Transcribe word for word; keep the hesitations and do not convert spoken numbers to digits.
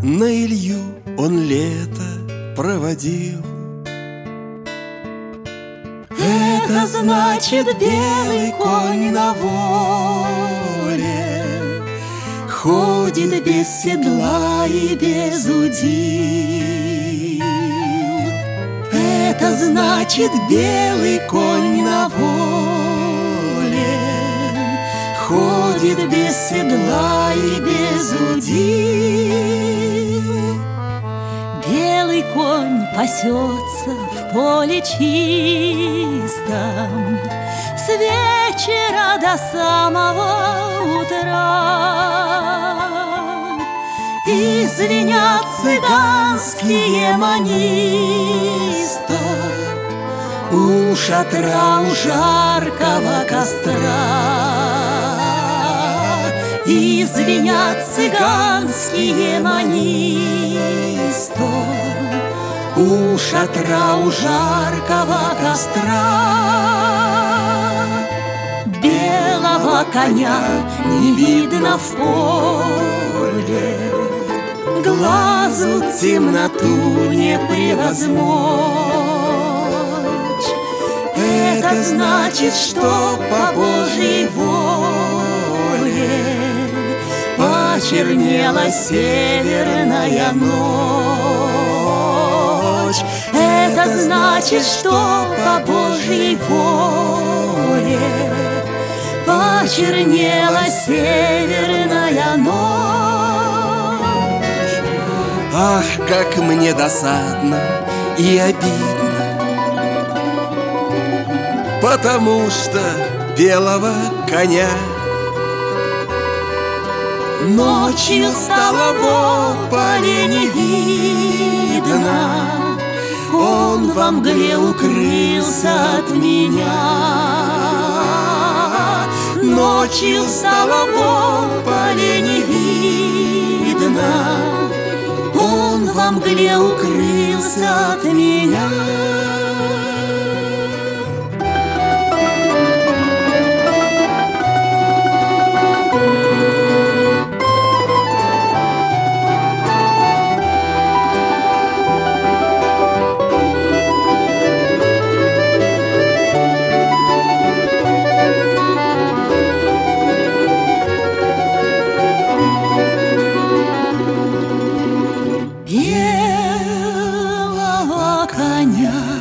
На Илью он лето проводил. Это значит, белый конь на воле ходит без седла и без удил. Это значит, белый конь на воле ходит без седла и без удил. Белый конь пасется в поле чистом с вечера до самого утра. И звенят цыганские манисты у шатра, у жаркого костра. И звенят цыганские манисты у шатра, у жаркого костра. Белого коня не видно в поле, глазу темноту не превозмочь. Это значит, что по Божьей воле почернела северная ночь. Это значит, что по Божьей воле почернела северная ночь. Ах, как мне досадно и обидно, потому что белого коня ночью стало в поле не видно. Он во мгле укрылся от меня. Ночью стало в поле не видно. Он во мгле укрылся от меня. Белого коня